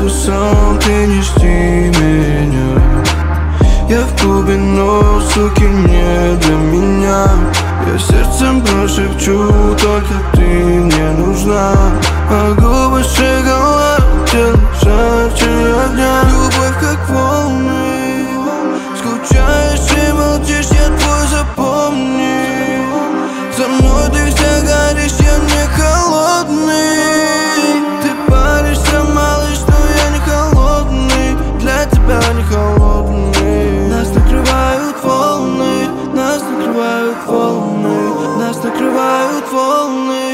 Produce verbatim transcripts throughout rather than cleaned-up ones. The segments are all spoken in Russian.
градусам, ты не жди меня. Я в клубе, но, суки, не для меня. Я сердцем прошепчу, только ты мне нужна. А губы шоколад, тело жарче огня. Любовь как волны, скучаешь и молчишь, я твой, запомни. Со мной ты вся горишь, я не холодный. Ты паришься, малыш, но я не холодный. Для тебя не холодный. Нас накрывают волны, нас накрывают волны, нас накрывают волны.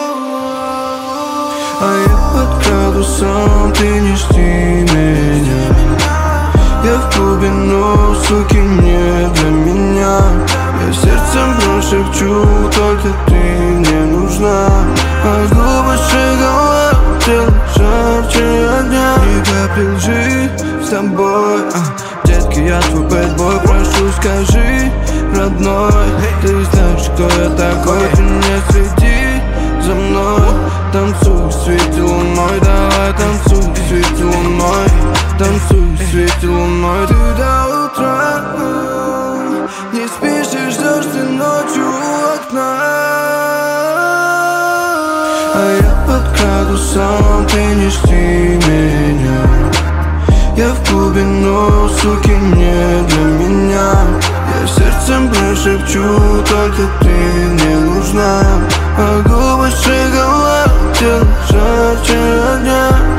А я под градусом, ты не жди меня. Я в клубе, но, суки, не для меня. Я сердцем прошепчу, только ты мне нужна. А губы шоколад, тело жарче огня. Ни капли лжи с тобой, а. Детки, я твой бэтбой, прошу, скажи, родной. Ты знаешь, кто я такой, ты не следи за мной. Танцуй в свете луной, давай танцуй в свете луной. Танцуй в свете луной. Ты до утра не спишь и ждешь ты ночью у окна. А я под градусом, ты не жди меня. Я в клубе, но, суки, не для меня. Я сердцем прошепчу, только ты мне нужна. А губы шоколад, тело жарче огня.